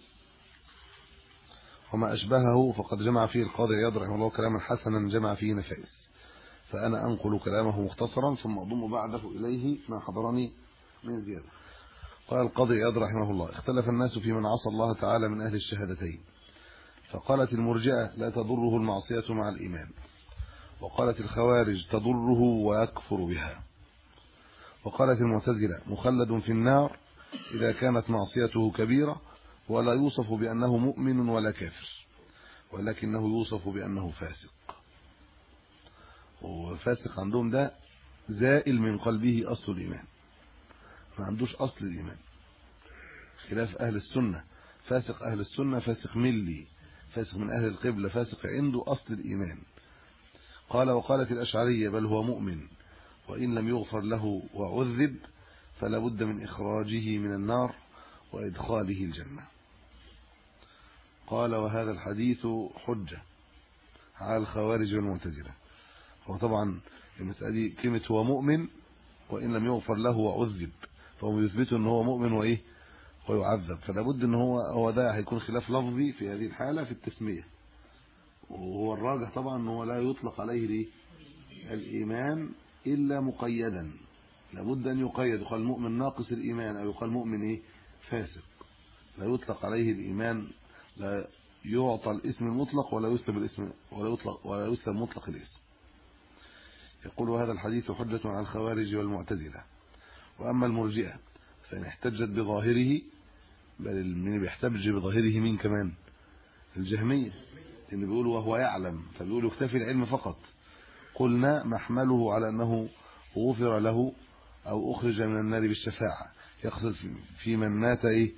وما أشبهه فقد جمع فيه القاضي عياض رحمه الله كلاما حسنا جمع فيه نفائس، فأنا أنقل كلامه مختصرا ثم أضم بعده إليه ما حضرني من زيادة. قال القاضي عياض رحمه الله: اختلف الناس في من عصى الله تعالى من أهل الشهادتين، فقالت المرجئة لا تضره المعصية مع الإيمان، وقالت الخوارج تضره ويكفر بها، وقالت المعتزلة مخلد في النار إذا كانت معصيته كبيرة ولا يوصف بأنه مؤمن ولا كافر، ولكنه يوصف بأنه فاسق. والفاسق عندهم ده زائل من قلبه أصل الإيمان، ما عندوش أصل الإيمان، خلاف أهل السنة. فاسق أهل السنة فاسق ملي، فاسق من أهل القبلة، فاسق عنده أصل الإيمان. قال: وقالت الأشعرية بل هو مؤمن وإن لم يغفر له وعذب فلا بد من إخراجه من النار وإدخاله الجنة. قال: وهذا الحديث حجة على الخوارج والمعتزلة. هو طبعا المسألة دي كلمة هو مؤمن وإن لم يغفر له وعذب، فهم يثبتوا ان هو مؤمن وايه ويعذب، فلا بد ان هو هو ده هيكون خلاف لفظي في هذه الحالة في التسمية. وهو الراجح طبعا ان هو لا يطلق عليه ليه الإيمان إلا مقيدا، لابد أن يقيد، يقال مؤمن ناقص الإيمان أو يقال مؤمن إيه فاسق. لا يطلق عليه الإيمان، لا يعطى الاسم المطلق ولا يسلب الاسم ولا يطلق ولا يسلب مطلق الاسم. يقول: هذا الحديث حجة على الخوارج والمعتزلة. وأما المرجئة فإن احتجت بظاهره، بل من بيحتج بظاهره مين كمان؟ الجهمية، اللي بيقولوا وهو يعلم، فبيقولوا اكتفي العلم فقط. قلنا محمله على أنه غفر له أو أخرج من النار بالشفاعة، يقصد في من مات إيه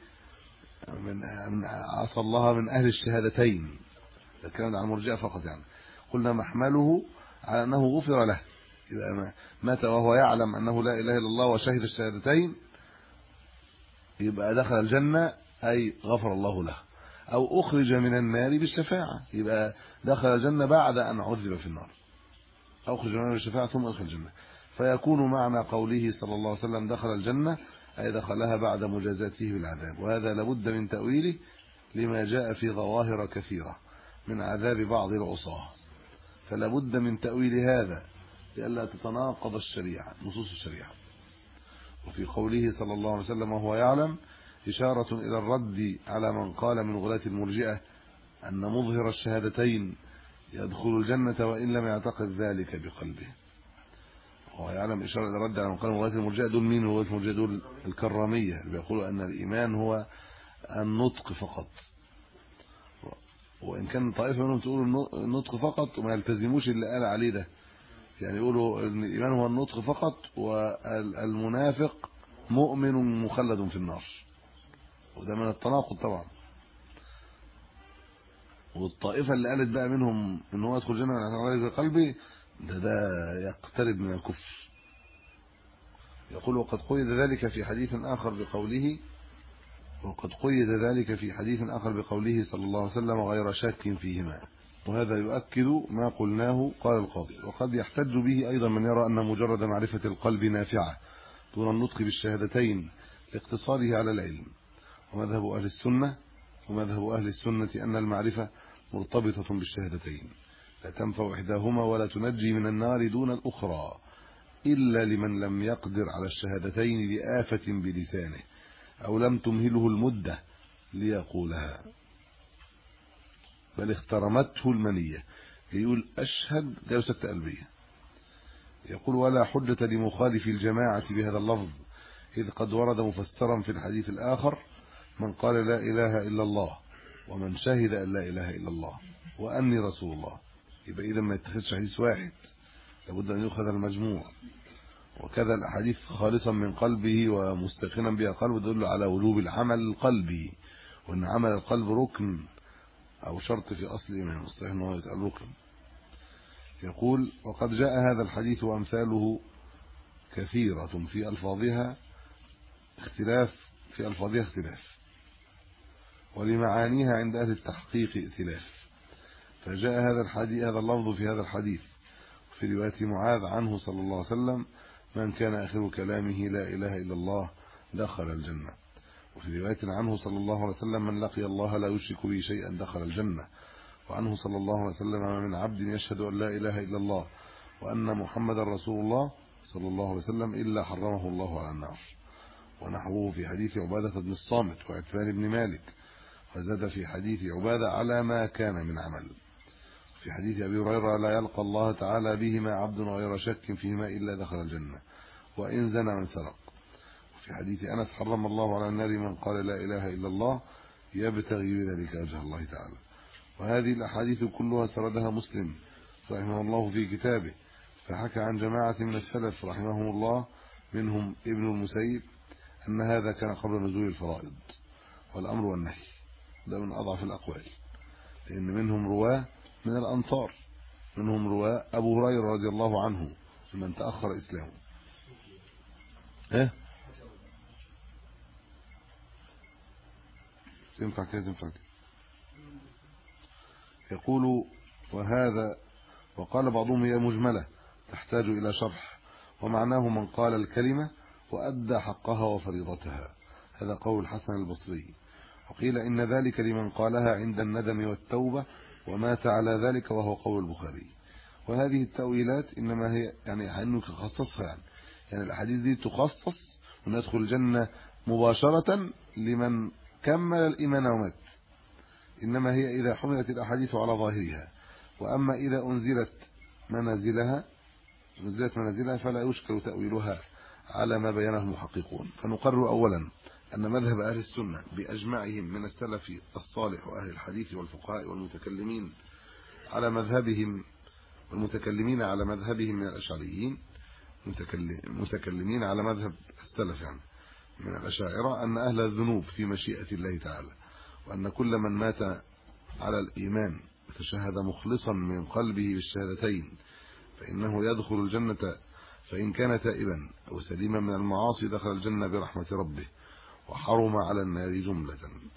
من عصى الله من أهل الشهادتين، الكلام عن المرجئة فقط. يعني قلنا محمله على أنه غفر له، يبقى مات وهو يعلم أنه لا إله إلا الله وشهد الشهادتين، يبقى دخل الجنة أي غفر الله له، أو أخرج من النار بالشفاعة، يبقى دخل الجنة بعد أن عذب في النار، أو أخرج من النار بالشفاعة ثم دخل الجنة. فيكون معنى قوله صلى الله عليه وسلم دخل الجنة أي دخلها بعد مجازاته بالعذاب، وهذا لابد من تأويله لما جاء في ظواهر كثيرة من عذاب بعض العصاة، فلا بد من تأويل هذا لئلا تتناقض الشريعة نصوص الشريعة. وفي قوله صلى الله عليه وسلم وهو يعلم إشارة إلى الرد على من قال من غلاة المرجئة أن مظهر الشهادتين يدخل الجنة وإن لم يعتقد ذلك بقلبه. وهو يعلم إشارة إلى الرد على من قال من غلاة المرجئة. دول مين غلاة المرجئة؟ دول الكرامية اللي بيقولوا أن الإيمان هو النطق فقط، وإن كان طائفة منهم تقول النطق فقط وما يلتزموش اللي قال عليه ده، يعني يقولوا ان الايمان هو النطق فقط والمنافق مؤمن مخلد في النار، وده من التناقض طبعا. والطائفه اللي قالت بقى منهم ان هو يدخل الجنه على قلبي ده ده يقترب من الكفر. يقول: وقد قيد ذلك في حديث آخر بقوله وقد قيد ذلك في حديث آخر بقوله صلى الله عليه وسلم غير شاك فيهما، وهذا يؤكد ما قلناه. قال القاضي: وقد يحتج به أيضا من يرى أن مجرد معرفة القلب نافعة دون النطق بالشهادتين لاقتصاره على العلم. ومذهب أهل السنة ومذهب أهل السنة أن المعرفة مرتبطة بالشهادتين، لا تنفع إحداهما ولا تنجي من النار دون الأخرى إلا لمن لم يقدر على الشهادتين لآفة بلسانه أو لم تمهله المدة ليقولها بل اخترمته المنية، يقول أشهد جلسة قلبية. يقول: ولا حجة لمخالف الجماعة بهذا اللفظ، إذ قد ورد مفسرا في الحديث الآخر من قال لا إله إلا الله ومن شهد أن لا إله إلا الله وأني رسول الله. يبقى إذا ما يتخذش حديث واحد، لابد أن يؤخذ المجموع. وكذا الأحاديث خالصا من قلبه ومستيقنا بها قلبه تدل على وجوب العمل القلبي، وأن عمل القلب ركن أو شرط في أصل الإيمان، مستحيل أنه يتقال ركن. يقول: وقد جاء هذا الحديث وأمثاله كثيرة في ألفاظها اختلاف في ألفاظها اختلاف ولمعانيها عند أهل التحقيق ائتلاف، فجاء هذا الحديث هذا اللفظ في هذا الحديث في رواية معاذ عنه صلى الله عليه وسلم من كان آخر كلامه لا إله إلا الله دخل الجنة. وفي رواية عنه صلى الله عليه وسلم من لقي الله لا يشرك به شيئا دخل الجنة. وعنه صلى الله عليه وسلم ما من عبد يشهد أن لا إله إلا الله وأن محمدا رسول الله صلى الله عليه وسلم إلا حرمه الله على النار. ونحوه في حديث عبادة بن الصامت وعتبان بن مالك، وزاد في حديث عبادة على ما كان من عمل. في حديث أبي هريرة لا يلقى الله تعالى بهما عبد غير شك فيهما إلا دخل الجنة وإن زنى من سرق. في حديث أنس حرم الله على النار من قال لا إله إلا الله يبتغي بذلك وجه الله تعالى. وهذه الأحاديث كلها سردها مسلم رحمه الله في كتابه، فحكى عن جماعة من السلف رحمهم الله منهم ابن المسيب أن هذا كان قبل نزول الفرائض والأمر والنهي، ده من أضعف الأقوال، لأن منهم رواه من الأنصار، منهم رواه أبو هريرة رضي الله عنه من تأخر إسلامه. إيه ينفع كده ينفع كده. يقول وهذا وقال بعضهم هي مجملة تحتاج إلى شرح، ومعناه من قال الكلمة وأدى حقها وفريضتها، هذا قول الحسن البصري. وقيل إن ذلك لمن قالها عند الندم والتوبة ومات على ذلك، وهو قول البخاري. وهذه التأويلات إنما هي يعني أنه تخصصها، يعني يعني الأحاديث دي تخصص وندخل الجنة مباشرة لمن كمل الإيمان ومات، إنما هي إذا حملت الأحاديث على ظاهرها. وأما إذا أنزلت منازلها نزلت منازلها فلا يشكل تأويلها على ما بينه المحققون. فنقرر أولا أن مذهب أهل السنة بأجمعهم من السلف الصالح وأهل الحديث والفقهاء والمتكلمين على مذهبهم والمتكلمين على مذهبهم من الأشعريين، متكلمين على مذهب السلف يعني من الأشاعرة، أن أهل الذنوب في مشيئة الله تعالى، وأن كل من مات على الإيمان وتشهد مخلصا من قلبه بالشهادتين فإنه يدخل الجنة، فإن كان تائبا أو سليما من المعاصي دخل الجنة برحمة ربه وحرم على النار جملة.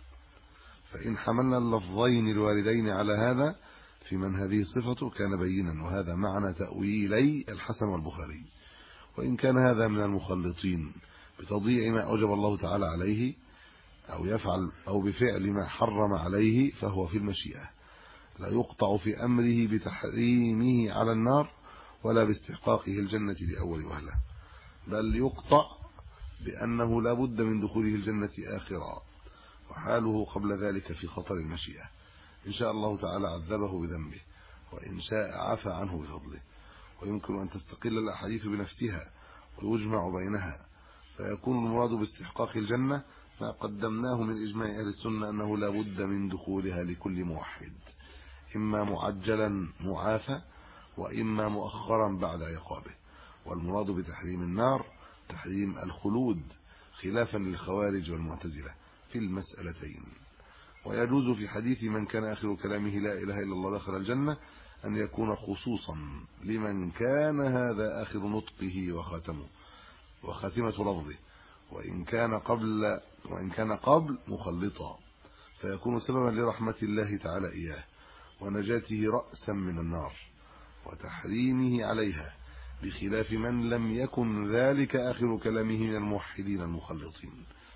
فإن حملنا اللفظين الواردين على هذا في من هذه صفته كان بينا، وهذا معنى تأويلي الحسن والبخاري. وإن كان هذا من المخلطين بتضييع ما أوجب الله تعالى عليه أو يفعل أو بفعل ما حرم عليه فهو في المشيئة، لا يقطع في أمره بتحريمه على النار ولا باستحقاقه الجنة لأول وهلة، بل يقطع بأنه لا بد من دخوله الجنة آخرا، وحاله قبل ذلك في خطر المشيئة. إن شاء الله تعالى عذبه بذنبه، وإن شاء عفى عنه بفضله. ويمكن أن تستقل الأحاديث بنفسها ويجمع بينها، فيكون المراد باستحقاق الجنة ما قدمناه من إجماع أهل السنة أنه لا بد من دخولها لكل موحد، إما معجلا معافى وإما مؤخرا بعد عقابه. والمراد بتحريم النار تحريم الخلود خلافا للخوارج والمعتزلة في المسألتين. ويجوز في حديث من كان آخر كلامه لا إله إلا الله دخل الجنة أن يكون خصوصا لمن كان هذا آخر نطقه وخاتمه وخاتمة لفظه، وإن كان قبل وإن كان قبل مخلطا، فيكون سببا لرحمة الله تعالى إياه ونجاته رأسا من النار وتحريمه عليها، بخلاف من لم يكن ذلك آخر كلامه من الموحدين المخلطين.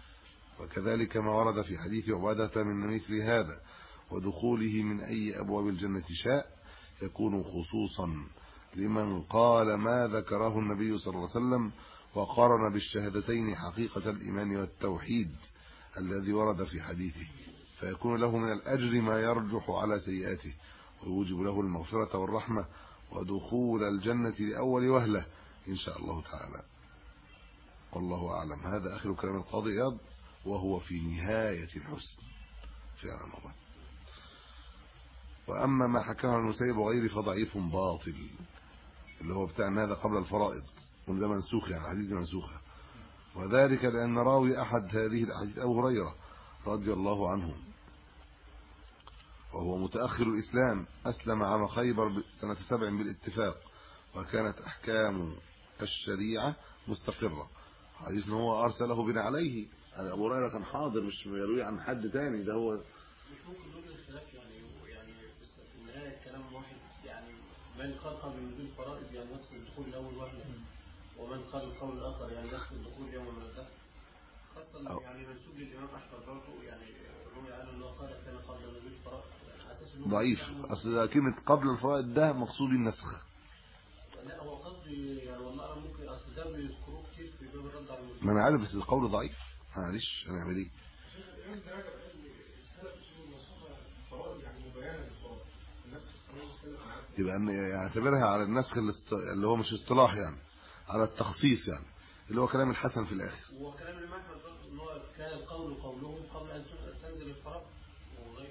وكذلك ما ورد في حديث عبادة من مثل هذا ودخوله من أي أبواب الجنة شاء يكون خصوصا لمن قال ما ذكره النبي صلى الله عليه وسلم وقارن بالشهادتين حقيقة الإيمان والتوحيد الذي ورد في حديثه، فيكون له من الأجر ما يرجح على سيئاته ويوجب له المغفرة والرحمة ودخول الجنة لأول وهلة إن شاء الله تعالى. والله أعلم. هذا آخر كلام القاضي إياض، وهو في نهاية الحسن فعلا الله. وأما ما حكاه عن المسيب وغيره فضعيف باطل، اللي هو بتاع أن هذا قبل الفرائض وده منسوخ، يعني حديث منسوخة، وذلك لأن راوي أحد هذه الأحاديث أبو هريرة رضي الله عنه، وهو متأخر الإسلام، أسلم عام خيبر سنة سبع بالاتفاق، وكانت أحكام الشريعة مستقرة. حديث هو أرسله بنا عليه، يعني أبو هريرة كان حاضر مش يروي عن حد تاني، ده هو مش ممكن نقول الاختلاف يعني يعني في نهاية كلام واحد، يعني من قال قبل نزول الفرائض يعني يقصد الدخول الأول وهلة، ومن قال القول الآخر يعني نفس الدخول يوم من الدهر خاصة يعني منسوب للإمام أحمد برضه يعني روي عنه أنه قال كان قبل نزول الفرائض ضعيف. اصل كلمه قبل الفرائض ده مقصود النسخ. لا هو قصدي يعني والله انا ممكن اصل ده بيذكروه كتير في باب الرد على المسلمين. ما انا عارف بس القول ضعيف معلش هنعمل ايه. الامام ده قال السلف اصول النصوص فرائض يعني مبينه للفرائض الناس يبقى ان يعتبرها على النسخ اللي هو مش اصطلاح يعني على التخصيص يعني اللي هو كلام الحسن في الاخر. هو كلام الامام احمد ان هو كان القول قولهم قبل ان تنزل الفرائض وغير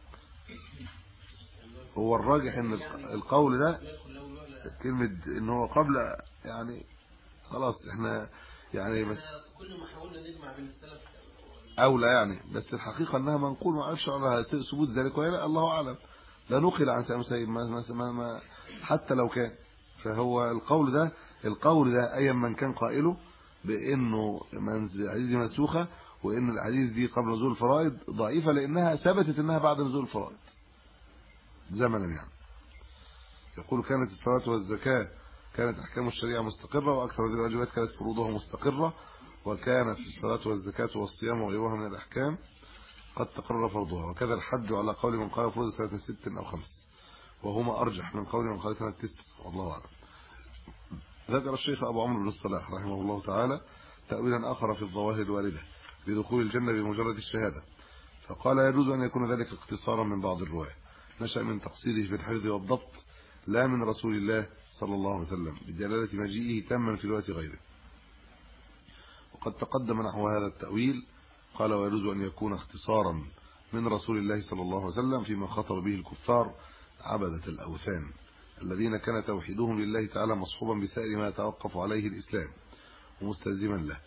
هو الراجح ان القول ده كلمه ان هو قبل يعني خلاص احنا يعني بس كل ما حاولنا نجمع بين السلف اولى يعني بس الحقيقه انها منقول ما اعرفش على ثبوت ذلك ولا الله اعلم. لا نقل عن سيدنا مسيب ما, ما, ما حتى لو كان فهو القول ده القول ده ايا من كان قائله بانه الحديث دي منسوخه وان الحديث دي قبل نزول الفرائض ضعيفه لانها ثبتت انها بعد نزول الفرائض زمنا يعني. يقول كانت الصلاه والزكاه كانت احكام الشريعه مستقره واكثر هذه الواجبات كانت فروضها مستقره وكانت الصلاه والزكاه والصيام وغيرها من الاحكام قد تقرر فرضها وكذا الحج على قول من قال فرض سنه ست او خمس وهما ارجح من قول من قال سنه تسع والله اعلم. ذكر الشيخ ابو عمرو بن الصلاح رحمه الله تعالى تاويلا اخر في الظواهر الوارده بدخول الجنه بمجرد الشهاده فقال يجوز ان يكون ذلك اختصارا من بعض الرواه نشأ من تقصيره في الحفظ والضبط لا من رسول الله صلى الله عليه وسلم بدلالة مجيئه تما في رواية غيره. وقد تقدم نحو هذا التأويل قال ويجوز أن يكون اختصارا من رسول الله صلى الله عليه وسلم فيما خطر به الكفار عبدة الأوثان الذين كان توحيدهم لله تعالى مصحوبا بسائر ما يتوقف عليه الإسلام ومستلزما له.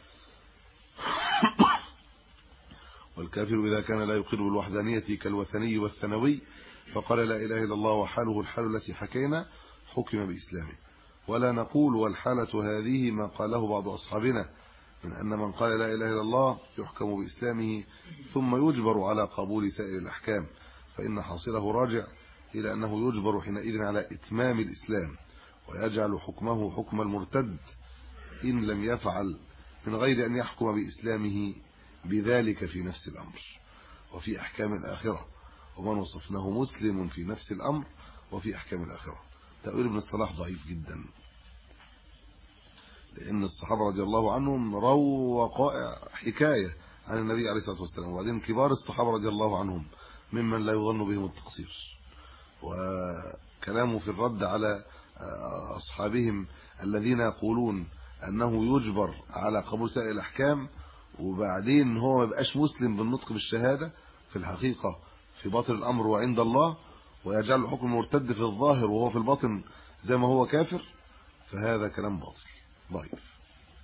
والكافر إذا كان لا يقر بالوحدانية كالوثني والثنوي فقال لا إله إلا الله وحاله الحال التي حكينا حكم بإسلامه. ولا نقول والحالة هذه ما قاله بعض أصحابنا من أن من قال لا إله إلا الله يحكم بإسلامه ثم يجبر على قبول سائر الأحكام فإن حاصله راجع إلى أنه يجبر حينئذ على إتمام الإسلام ويجعل حكمه حكم المرتد إن لم يفعل من غير أن يحكم بإسلامه بذلك في نفس الأمر وفي أحكام الآخرة ومن وصفناه مسلم في نفس الأمر وفي أحكام الآخرة. تأويل ابن الصلاح ضعيف جدا لأن الصحابة رضي الله عنهم رووا وقائع حكاية عن النبي عليه الصلاة والسلام وبعدين كبار الصحابة رضي الله عنهم ممن لا يظن بهم التقصير وكلامه في الرد على أصحابهم الذين يقولون أنه يجبر على قبول سائر الأحكام وبعدين هو ما يبقاش مسلم بالنطق بالشهادة في الحقيقة في باطن الأمر وعند الله ويجعل حكم المرتد في الظاهر وهو في الباطن زي ما هو كافر فهذا كلام باطل ضعيف.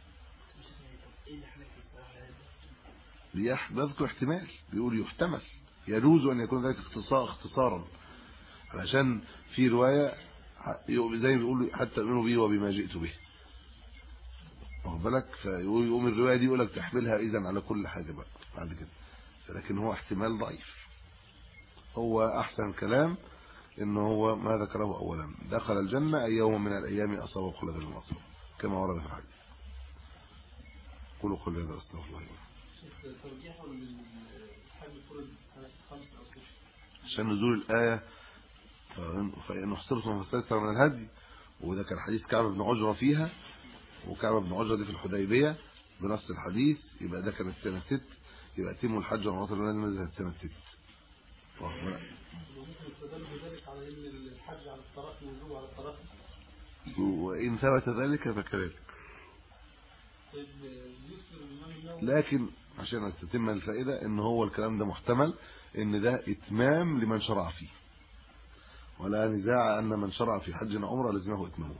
بيذكر احتمال بيقول يحتمل يجوز أن يكون ذلك اختصار اختصارا علشان في رواية زي ما بيقولوا حتى يؤمنوا به وبما جئت به واخد بالك فيقوم الرواية دي يقول لك تحملها إذن على كل حاجة بقى بعد كده لكن هو احتمال ضعيف. هو أحسن كلام إنه هو ما ذكره أولا دخل الجنة أي يوم من الأيام أصاب كل ذي المصاب كما ورد في الحديث. قولوا قل هذا أستغفر الله توجيهه للحج فرض سنة خمسة أو ستة عشان نزول الآية فإن احصرتم فاستيسر من الهدي وده كان حديث كعب بن عجرة فيها وكعب بن عجرة دي في الحديبية بنص الحديث يبقى ده كانت سنة ست يبقى تم الحج والعمرة لازم نزلت سنة ست. ممكن يستدل بذلك على ان الحج على التراخي والوجوب على التراخي وإن ثبت ذلك فكذلك. لكن عشان استتم الفائدة ان هو الكلام ده محتمل ان ده اتمام لمن شرع فيه ولا نزاع ان من شرع في حج وعمره لازمه اتمامه.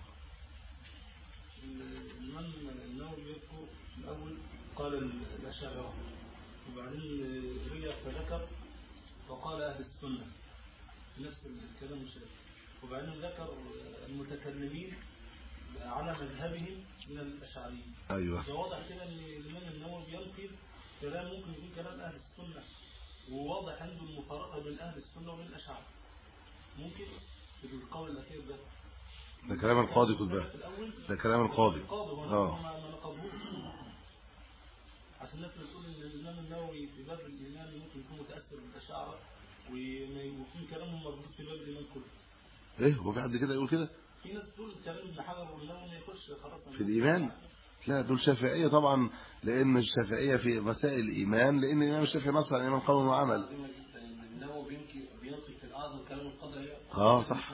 الإمام النووي يذكر الأول قال الأشاعرة وبعدين رجع فذكر وقال أهل السنة في نفس الكلام الشريف وبعدين ذكر المتكلمين على مذهبهم من الأشاعريين. أيوة. فواضح كده أن الإمام النووي ينقل كلام ممكن يكون كلام أهل السنة وواضح عنده المفارقة بين أهل السنة وبين الأشاعرة ممكن في القول الأخير ده ده كلام القاضي خد بالك، ده كلام القاضي. اه ما نقضوش عشان الناس بتقول ان الامام النووي في باب الايمان ممكن يكون متاثر بالاشاعره ويكون كلامهم مردود في باب الايمان كله. ايه هو في حد كده يقول كده؟ في ناس بتقول كلام ابن حجر والنووي ما يخش خلاص في الايمان. لا دول شافعيه طبعا، لان الشافعيه في مسائل الايمان، لان الامام الشافعي نص على الايمان قول وعمل. النووي بينقل في الاعظم كلام القضايات. اه صح.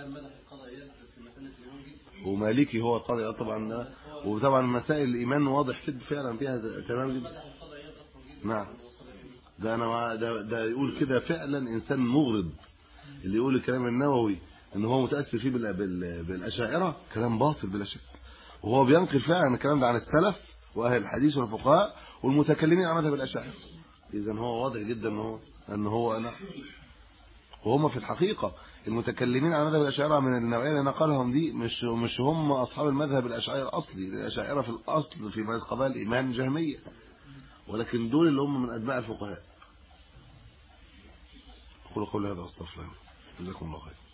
ومالكي هو القاضي طبعا، وطبعا مسائل الايمان واضح جدا فعلا فيها تمام جدا. نعم ده انا ده ده يقول كده فعلا انسان مغرض اللي يقول الكلام النووي ان هو متاثر فيه بالاشاعره، كلام باطل بلا شك. وهو بينقل فعلا الكلام ده عن السلف واهل الحديث والفقهاء والمتكلمين عن مذهب الاشاعره. اذا هو واضح جدا ان هو ان هو انا وهم في الحقيقه المتكلمين عن مذهب الاشاعره من النوعيه اللي نقلهم دي مش مش هم اصحاب المذهب الاشاعري الاصلي. الاشاعره في الاصل في قضايا الايمان جهميه، ولكن دول اللي هم من اتباع الفقهاء. قولوا قولي هذا واستغفر الله. جزاكم الله خير.